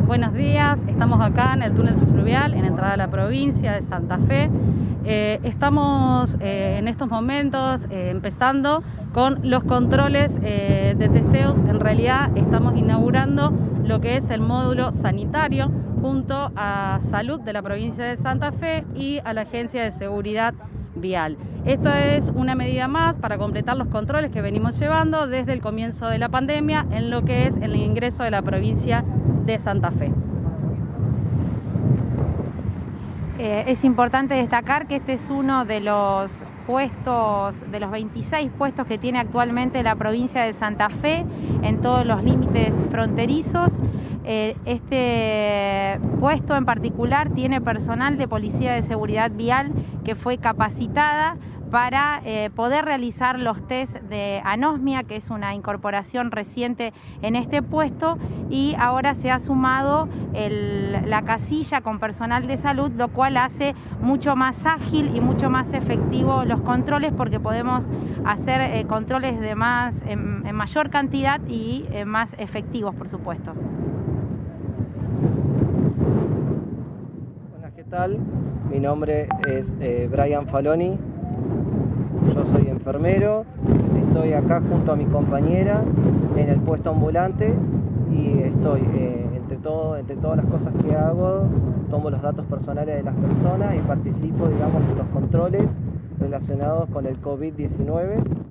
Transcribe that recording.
Buenos días, estamos acá en el túnel subfluvial, en entrada a la provincia de Santa Fe. Estamos en estos momentos empezando con los controles de testeos. En realidad estamos inaugurando lo que es el módulo sanitario junto a Salud de la provincia de Santa Fe y a la Agencia de Seguridad Vial. Esto es una medida más para completar los controles que venimos llevando desde el comienzo de la pandemia en lo que es el ingreso de la provincia de Santa Fe. Es importante destacar que este es uno de los puestos, de los 26 puestos que tiene actualmente la provincia de Santa Fe en todos los límites fronterizos. Este puesto en particular tiene personal de Policía de Seguridad Vial que fue capacitada para poder realizar los test de anosmia, que es una incorporación reciente en este puesto, y ahora se ha sumado la casilla con personal de salud, lo cual hace mucho más ágil y mucho más efectivo los controles, porque podemos hacer controles en mayor cantidad y más efectivos, por supuesto. Hola, ¿qué tal? Mi nombre es Brian Faloni. Yo soy enfermero, estoy acá junto a mi compañera en el puesto ambulante y estoy, entre todas las cosas que hago, tomo los datos personales de las personas y participo, digamos, en los controles relacionados con el COVID-19.